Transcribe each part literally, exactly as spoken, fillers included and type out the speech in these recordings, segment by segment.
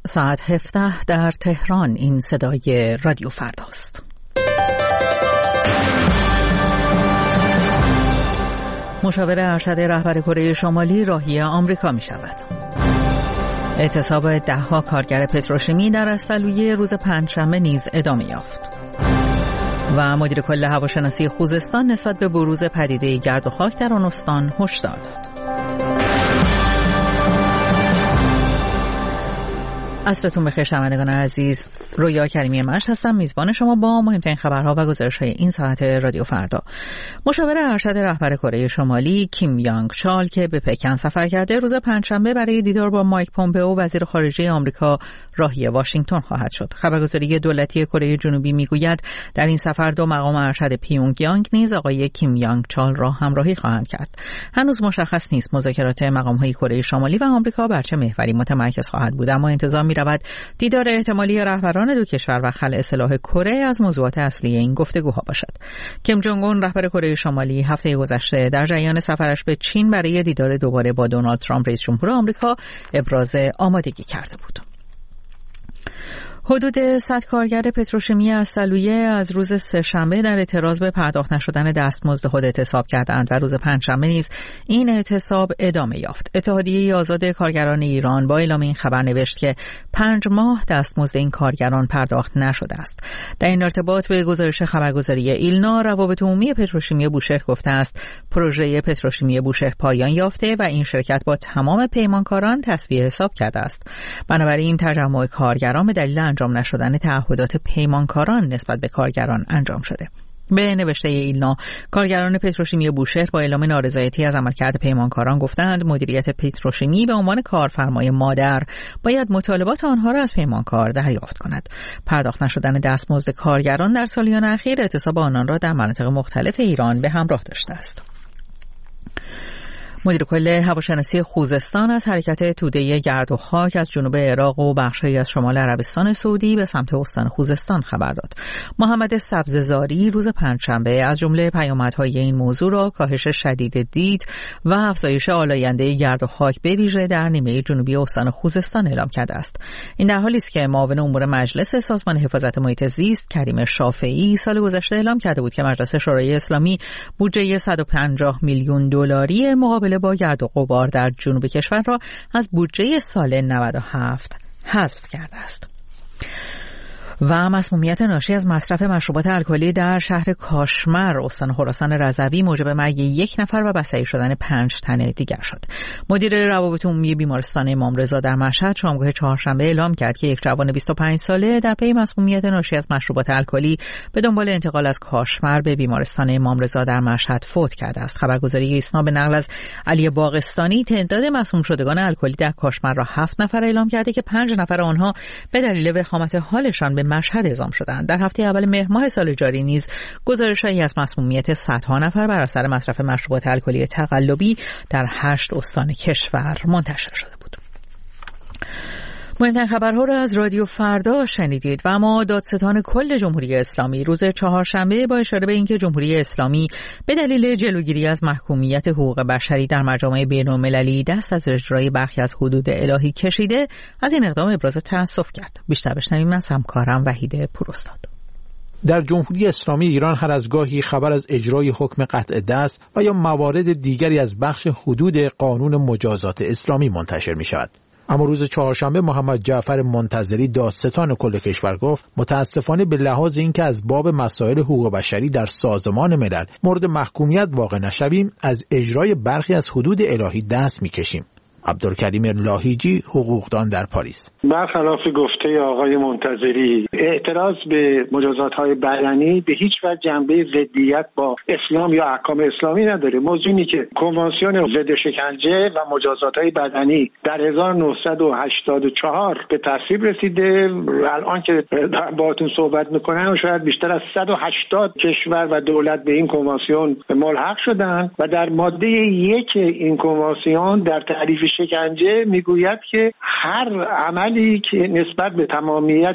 ساعت هفده در تهران. این صدای رادیو فرداست. مشاور ارشد رهبر کره شمالی راهی آمریکا می شود. اعتصاب دهها کارگر پتروشیمی در استالویه روز پنجشنبه نیز ادامه یافت. و مدیر کل هواشناسی خوزستان نسبت به بروز پدیده گرد و خاک در آن استان هشدار داد. عصرتون بخیر شنوندگان عزیز. رویا کریمی مشت هستم، میزبان شما با مهمترین خبرها و گزارش‌های این ساعت رادیو فردا. مشاور ارشد رهبر کره شمالی کیم یانگ چال که به پکن سفر کرده، روز پنجشنبه برای دیدار با مایک پومپئو وزیر خارجه آمریکا راهی واشنگتن خواهد شد. خبرگزاری دولتی کره جنوبی میگوید در این سفر دو مقام ارشد پیونگ یانگ نیز آقای کیم یانگ چال را همراهی خواهند کرد. هنوز مشخص نیست مذاکرات مقام‌های کره شمالی و آمریکا بر چه محوری متمرکز خواهد بود، اما انتظار می‌رود دیدار احتمالی رهبران دو کشور و خلع سلاح کره از موضوعات اصلی این گفتگوها باشد. کیم جونگ اون رهبر کره شمالی هفته گذشته در جریان سفرش به چین برای دیدار دوباره با دونالد ترامپ رئیس جمهور آمریکا ابراز آمادگی کرده بود. حدود صد کارگر پتروشیمی استالویه از روز سه‌شنبه در اعتراض به پرداخت نشدن دستمزد خود اعتصاب کردند و روز پنجشنبه نیز این اعتصاب ادامه یافت. اتحادیه آزاد کارگران ایران با اعلام این خبر نوشت که پنج ماه دستمزد این کارگران پرداخت نشده است. در این ارتباط به گزارش خبرگزاری ایلنا، روابط عمومی پتروشیمی بوشهر گفته است پروژه پتروشیمی بوشهر پایان یافته و این شرکت با تمام پیمانکاران تسویه حساب کرده است. بنابراین تجمع کارگران به دلیل انجام نشدن تعهدات پیمانکاران نسبت به کارگران انجام شده. به نوشته ایلنا، کارگران پتروشیمی بوشهر با اعلام نارضایتی از عملکرد پیمانکاران گفتند مدیریت پتروشیمی به عنوان کارفرمای مادر باید مطالبات آنها را از پیمانکار دریافت کند. پرداخت نشدن دستمزد کارگران در سالیان اخیر اعتصاب آنان را در مناطق مختلف ایران به همراه داشته است. مدیر کل هواشناسی خوزستان از حرکت توده گرد و خاک از جنوب عراق و بخش‌هایی از شمال عربستان سعودی به سمت استان خوزستان خبر داد. محمد سبززاری روز پنجشنبه از جمله پیامدهای این موضوع را کاهش شدید دید و افزایش آلاینده گرد و خاک به ویژه در نیمه جنوبی استان خوزستان اعلام کرده است. این در حالی است که معاون امور مجلس سازمان حفاظت محیط زیست کریم شافعی سال گذشته اعلام کرده بود که مجلس شورای اسلامی بودجه صد و پنجاه میلیون دلاری مقابل با گرد و غبار در جنوب کشور را از بودجه سال نود و هفت حذف کرده است. و مسمومیت ناشی از مصرف مشروبات الکلی در شهر کاشمر استان خراسان رضوی موجب مرگ یک نفر و بستری شدن پنج تن دیگر شد. مدیر روابط عمومی بیمارستان امام رضا در مشهد شامگاه چهارشنبه اعلام کرد که یک جوان بیست و پنج ساله در پی مسمومیت ناشی از مشروبات الکلی به دنبال انتقال از کاشمر به بیمارستان امام رضا در مشهد فوت کرده است. خبرگزاری ایسنا به نقل از علی باغستانی تعداد مسموم شدگان الکلی در کاشمر را هفت نفر اعلام کرده که پنج نفر آنها به دلیل وخامت حالشان به مشهد اعزام شدند. در هفته اول مهر ماه سال جاری نیز گزارش‌هایی از مسمومیت صدها نفر بر اثر مصرف مشروبات الکلی تقلبی در هشت استان کشور منتشر شده بود. مهمترین خبرها را از رادیو فردا شنیدید. و اما دادستان کل جمهوری اسلامی روز چهارشنبه با اشاره به اینکه جمهوری اسلامی به دلیل جلوگیری از محکومیت حقوق بشری در مجامع بین‌المللی دست از اجرای برخی از حدود الهی کشیده، از این اقدام ابراز تأسف کرد. بیشتر بشنویم از همکارم وحید پوراستاد. در جمهوری اسلامی ایران هر از گاهی خبر از اجرای حکم قطع دست و یا موارد دیگری از بخش حدود قانون مجازات اسلامی منتشر می شود. اما روز چهارشنبه محمد جعفر منتظری دادستان کل کشور گفت متاسفانه به لحاظ اینکه از باب مسائل حقوق بشری در سازمان ملل مورد محکومیت واقع نشویم، از اجرای برخی از حدود الهی دست میکشیم. عبدالکریم لاهیجی، حقوقدان در پاریس: برخلاف گفته آقای منتظری، اعتراض به مجازات‌های بدنی به هیچ وجه جنبه ضدیت با اسلام یا احکام اسلامی نداره. موضوعی اینه که کنوانسیون ضد شکنجه و مجازات‌های بدنی در هزار و نهصد و هشتاد و چهار به تصویب رسیده. الان که باهاتون صحبت می‌کنم شاید بیشتر از صد و هشتاد کشور و دولت به این کنوانسیون ملحق شدن و در ماده یک این کنوانسیون در تعریف شکنجه میگوید که هر عملی که نسبت به تمامیت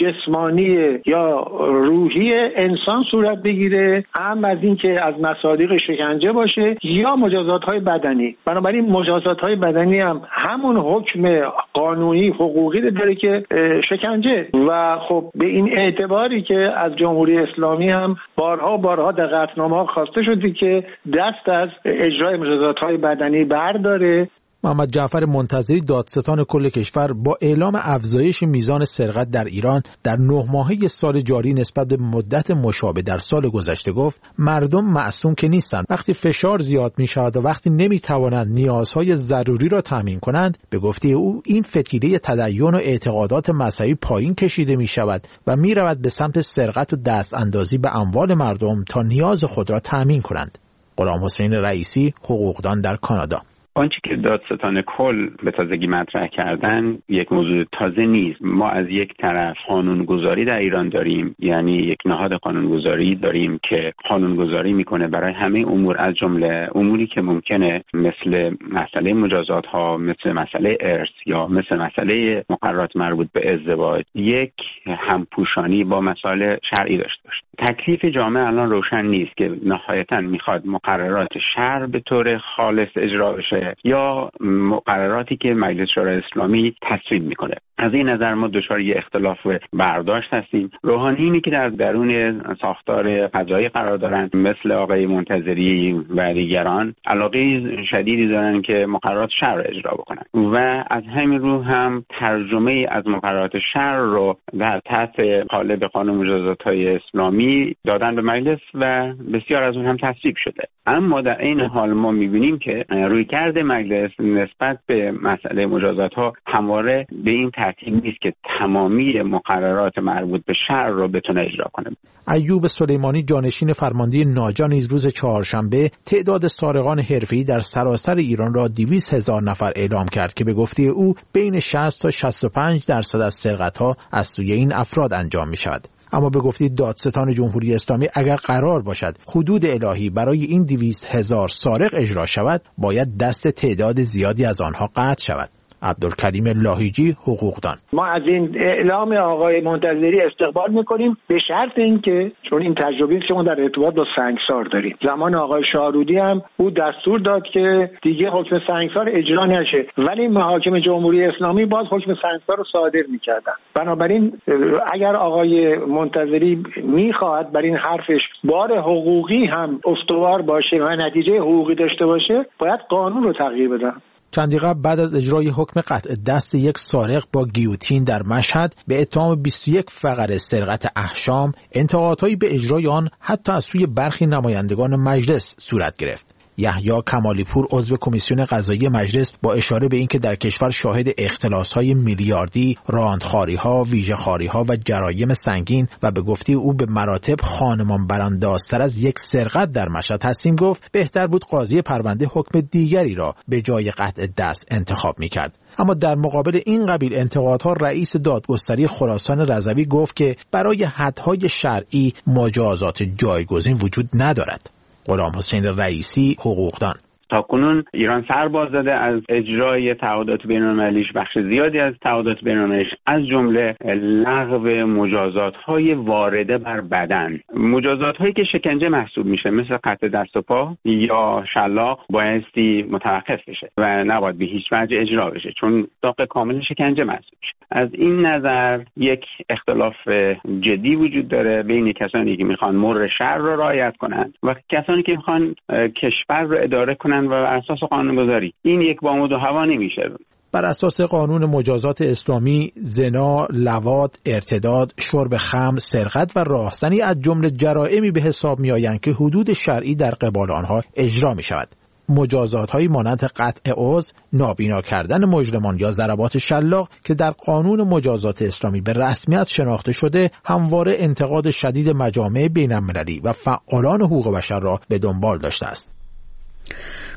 جسمانی یا روحی انسان صورت بگیره، هم از این که از مصادیق شکنجه باشه یا مجازات‌های بدنی. بنابراین مجازات‌های بدنی هم همون حکم قانونی حقوقی داره که شکنجه. و خب به این اعتباری که از جمهوری اسلامی هم بارها بارها در قطعنامه‌ها خواسته شده که دست از اجرای مجازات‌های بدنی برداره. محمد جعفر منتظری دادستان کل کشور با اعلام افزایش میزان سرقت در ایران در نه ماهه سال جاری نسبت به مدت مشابه در سال گذشته گفت مردم معصوم که نیستند. وقتی فشار زیاد می شود و وقتی نمی توانند نیازهای ضروری را تامین کنند، به گفته او این فتیله تدین و اعتقادات مذهبی پایین کشیده می شود و می رود به سمت سرقت و دست اندازی به اموال مردم تا نیاز خود را تامین کنند. غلام حسین رئیسی، حقوقدان در کانادا: آنچه که دادستان کل به تازگی مطرح کردن یک موضوع تازه نیست. ما از یک طرف قانونگذاری در ایران داریم، یعنی یک نهاد قانونگذاری داریم که قانونگذاری میکنه برای همه امور، از جمله اموری که ممکنه مثل مسئله مجازات ها، مثل مسئله ارث یا مثل مسئله مقررات مربوط به ازدواج یک همپوشانی با مسائل شرعی داشته باشه. تکلیف جامعه الان روشن نیست که نهایتاً میخواد مقررات شرع به طور خالص اجرا بشه یا مقرراتی که مجلس شورای اسلامی تصویب میکنه. از این نظر ما دچار یه اختلاف برداشت هستیم. روحانیینی که در درون ساختار قضایی قرار دارن مثل آقای منتظری و دیگران علاقه شدیدی دارن که مقررات شرع اجرا بکنن و از همین رو هم ترجمه از مقررات شرع رو در تحت قالب قانون مجازات‌های اسلامی دادن به مجلس و بسیار از اون هم تصویب شده. اما در این حال ما می‌بینیم که رویکرد مجلس نسبت به مسئله مجازات‌ها همواره به این ترتیب نیست که تمامی مقررات مربوط به شرع رو بتونه اجرا کنه. ایوب سلیمانی، جانشین فرمانده ناجا، نیز روز چهارشنبه تعداد سارقان حرفه‌ای در سراسر ایران را دویست هزار نفر اعلام کرد که به گفته او بین شصت تا شصت و پنج درصد از سرقت‌ها از سوی این افراد انجام می‌شود. اما به گفته دادستان جمهوری اسلامی اگر قرار باشد حدود الهی برای این دویست هزار سارق اجرا شود، باید دست تعداد زیادی از آنها قطع شود. عبدالکریم لاهیجی، حقوقدان: ما از این اعلام آقای منتظری استقبال میکنیم به شرط اینکه، چون این تجربه که ما در ارتباط با سنگسار داریم، زمان آقای شاهرودی هم او دستور داد که دیگه حکم سنگسار اجرا نشه، ولی محاکم جمهوری اسلامی باز حکم سنگسار رو صادر میکردن. بنابراین اگر آقای منتظری میخواهد بر این حرفش بار حقوقی هم استوار باشه و نتیجه حقوقی داشته باشه، باید قانون رو تغییر بدن. چندی قبل بعد از اجرای حکم قطع دست یک سارق با گیوتین در مشهد به اتهام بیست و یک فقره سرقت احشام، انتقادهایی به اجرای آن حتی از سوی برخی نمایندگان مجلس صورت گرفت. یحیی کمالی پور، عضو کمیسیون قضایی مجلس، با اشاره به اینکه در کشور شاهد اختلاس‌های میلیاردی، راندخواری‌ها، ویژه‌خواری‌ها و جرایم سنگین و به گفته او به مراتب خانمان براندازتر از یک سرقت در مشهد هستیم، گفت بهتر بود قاضی پرونده حکم دیگری را به جای قطع دست انتخاب می‌کرد. اما در مقابل این قبیل انتقادها رئیس دادگستری خراسان رضوی گفت که برای حدهای شرعی مجازات جایگزین وجود ندارد. غلام حسین رئیسی، حقوقدان: تاکنون ایران سر باز داده از اجرای تعهدات بین‌المللیش، بخش زیادی از تعهدات بین‌المللیش، از جمله لغو مجازات‌های وارده بر بدن. مجازات‌هایی که شکنجه محسوب میشه مثل قطع دست و پا یا شلاق بایستی متوقف بشه و نباید به هیچ وجه اجرا بشه، چون داغ کامل شکنجه محسوب میشه. از این نظر یک اختلاف جدی وجود داره بین کسانی که میخوان مر شرع رو رعایت کنند و کسانی که میخوان کشور رو اداره کنند و بر اساس قانونگذاری. این یک بامود و هوا نمیشه. بر اساس قانون مجازات اسلامی، زنا، لواط، ارتداد، شرب خمر، سرقت و راهزنی از جمله جرائمی به حساب میآیند که حدود شرعی در قبال آنها اجرا می شود. مجازات‌هایی مانند قطع عضو، نابینا کردن مجرمان یا ضربات شلاق که در قانون مجازات اسلامی به رسمیت شناخته شده، همواره انتقاد شدید مجامع بین‌المللی و فعالان حقوق بشر را به دنبال داشته است.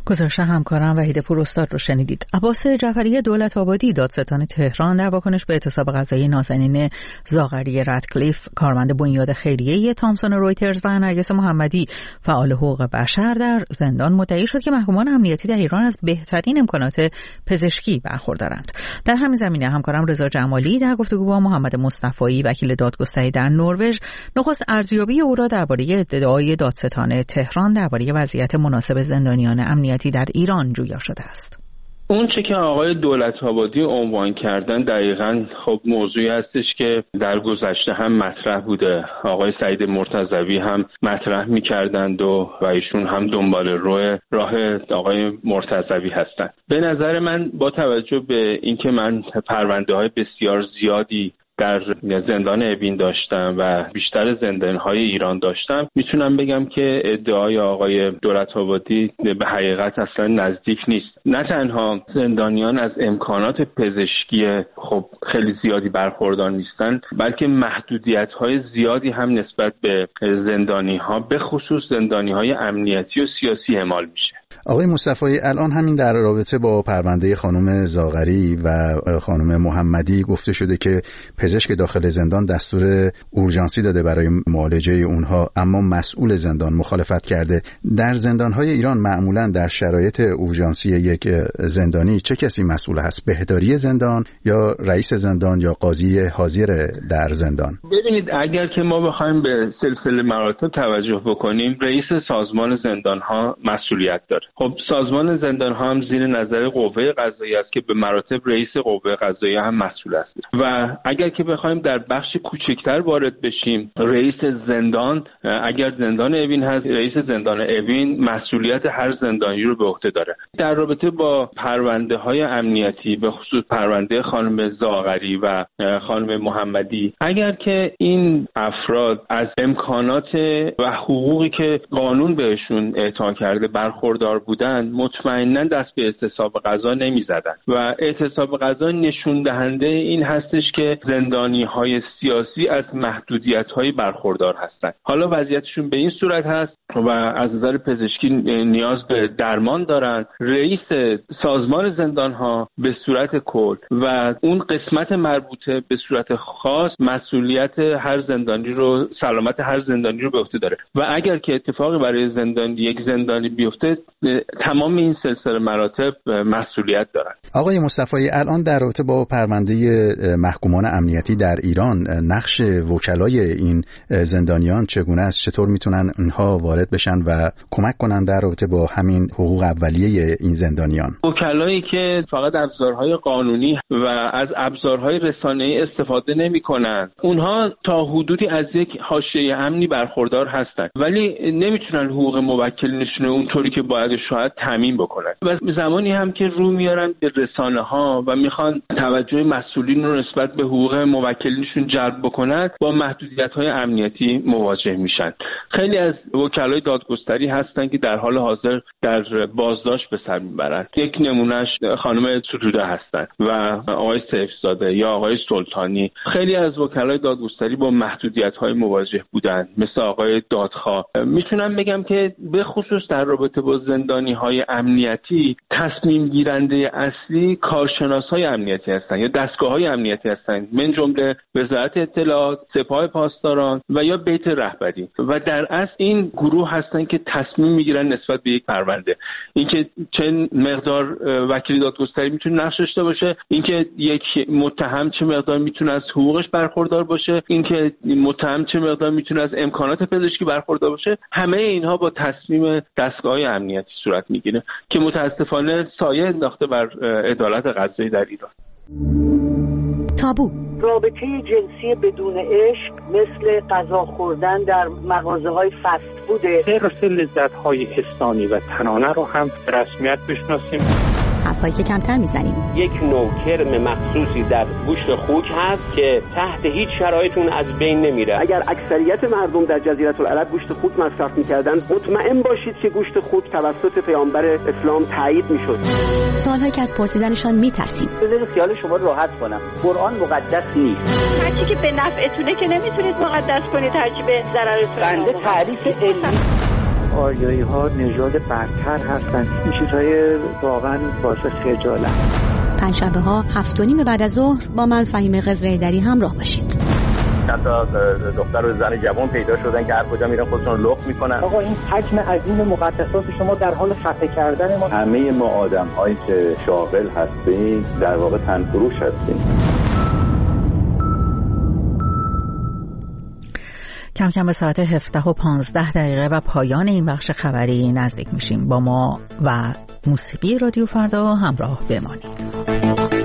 گزارش همکارم وحید پوراستاد رو شنیدید. عباس جعفری دولت‌آبادی دادستان تهران در واکنش به اعتصاب غذایی نازنین زاغری رادکلیف کارمند بنیاد خیریه تامسون رویترز و نرگس محمدی فعال حقوق بشر در زندان مدعی شد که محکومان امنیتی در ایران از بهترین امکانات پزشکی برخوردارند. در همین زمینه همکارم رضا جمالی در گفتگو با محمد مصطفی وکیل دادگستری در نروژ نخست ارزیابی او را درباره ادعای دادستان تهران درباره وضعیت مناسب زندانیان امنیتی در ایران جویا شده است. اون چه که آقای دولت‌آبادی عنوان کردن دقیقاً خب موضوعی هستش که در گذشته هم مطرح بوده. آقای سعید مرتضوی هم مطرح می‌کردند و و ایشون هم دنبال روی راه آقای مرتضوی هستند. به نظر من با توجه به اینکه من پرونده‌های بسیار زیادی در زندان اوین داشتم و بیشتر زندان‌های ایران داشتم، میتونم بگم که ادعای آقای دولت‌آبادی به حقیقت اصلا نزدیک نیست. نه تنها زندانیان از امکانات پزشکی خب خیلی زیادی برخوردار نیستن، بلکه محدودیت‌های زیادی هم نسبت به زندانی‌ها به خصوص زندانی‌های امنیتی و سیاسی اعمال میشه. آقای مصطفی، الان همین در رابطه با پرونده خانم زاغری و خانم محمدی گفته شده که پزشک داخل زندان دستور اورژانسی داده برای معالجه اونها، اما مسئول زندان مخالفت کرده. در زندان‌های ایران معمولاً در شرایط اورژانسی یک زندانی چه کسی مسئول هست؟ بهداری زندان یا رئیس زندان یا قاضی حاضر در زندان؟ ببینید، اگر که ما بخوایم به سلسله مراتب توجه بکنیم، رئیس سازمان زندان‌ها مسئولیت داره. خب سازمان زندان‌ها هم زیر نظر قوه قضاییه است که به مراتب رئیس قوه قضاییه هم مسئول است. و اگر که بخوایم در بخش کوچکتر وارد بشیم، رئیس زندان اگر زندان اوین هست، رئیس زندان اوین مسئولیت هر زندانی رو به عهده داره. در رابطه با پرونده‌های امنیتی به خصوص پرونده خانم زاغری و خانم محمدی، اگر که این افراد از امکانات و حقوقی که قانون بهشون اعطا کرده برخوردار بودن، مطمئناً دست به اعتصاب قضا نمی‌زدن و اعتصاب قضا نشون دهنده این هستش که زندانی‌های سیاسی از محدودیت‌های برخوردار هستند. حالا وضعیتشون به این صورت هست و از نظر پزشکی نیاز به درمان دارن. رئیس سازمان زندان‌ها به صورت کل و اون قسمت مربوطه به صورت خاص مسئولیت هر زندانی رو، سلامت هر زندانی رو به عهده داره و اگر که اتفاقی برای زندانی یک زندانی بیفته، تمام این سلسله مراتب مسئولیت دارن. آقای مصطفی، الان در رابطه با پرونده محکومان امنیتی در ایران نقش وکلای این زندانیان چگونه است؟ چطور میتونن اینها وارد بشن و کمک کنن در رابطه با همین حقوق اولیه این زندانیان؟ وکلایی که فقط ابزارهای قانونی و از ابزارهای رسانه‌ای استفاده نمی‌کنن، اونها تا حدودی از یک حاشیه امنی برخوردار هستند، ولی نمیتونن حقوق موکلینشون اونطوری که باید شاید تامین بکنن. و زمانی هم که رو میارن به رسانه‌ها و میخوان توجه مسئولین رو نسبت به حقوق موکلینشون جلب بکنن، با محدودیت‌های امنیتی مواجه میشن. خیلی از وکلای دادگستری هستن که در حال حاضر در بازداشت به سر میبرن. یک نمونهش خانم ستوده هستن و آقای سیفزاده یا آقای سلطانی. خیلی از وکلای دادگستری با محدودیت‌های مواجه بودن، مثل آقای دادخواه. میتونم بگم که به خصوص در رابطه با زندانی‌های امنیتی، تصمیم گیرنده اصلی کارشناس‌های امنیتی هستن یا دستگاه‌های امنیتی هستن، من جمله وزارت اطلاعات، سپاه پاسداران و یا بیت رهبری. و در اصل این گروه هستن که تصمیم میگیرن نسبت به یک پرونده، اینکه چه مقدار وکیل دادگستری میتونه نقش داشته باشه، اینکه یک متهم چه مقدار میتونه از حقوقش برخوردار باشه، اینکه متهم چه مقدار میتونه از امکانات پزشکی برخوردار باشه، همه اینها با تصمیم دستگاه‌های امنیتی صورت میگیره که متاسفانه سایه انداخته بر عدالت قضایی در ایران. تابو رابطه جنسی بدون عشق مثل غذا خوردن در مغازه‌های فست فوده. حرص لذت‌های حسانی و تنانه رو هم به رسمیت بشناسیم. حرفایی که کمتر میزنیم. یک نوع کرم مخصوصی در گوشت خوک هست که تحت هیچ شرایطی از بین نمیره. اگر اکثریت مردم در جزیره العرب گوشت خوک مصرف میکردن، مطمئن باشید که گوشت خوک توسط پیامبر اسلام تایید میشد. سوالهایی که از پرسیدنشان میترسیم. بذارید خیال شما رو راحت کنم. قرآن مقدس نیست. هر چی که به نفعتونه که نمیتونید مقدس کنید، هر چی به ضررتونه. بنده تعریف علمی آریایی ها نژاد برتر هستند. این چیزهای واقعا باعث خجالت. پنجشنبه ها هفت و نیم بعد از ظهر با من فهیمه خضرایدری همراه باشید. حتی دختر و زن جوان پیدا شدن که هر کجا میرن خودشون لخت میکنن. آقا این حجم عظیم مقدسات شما در حال خفه کردن ما. همه ما آدم هایی که شاغل هستیم در واقع تنفروش هستیم. کم کم به ساعت هفده و پانزده دقیقه و پایان این بخش خبری نزدیک میشیم. با ما و موسیقی رادیو فردا همراه بمانید.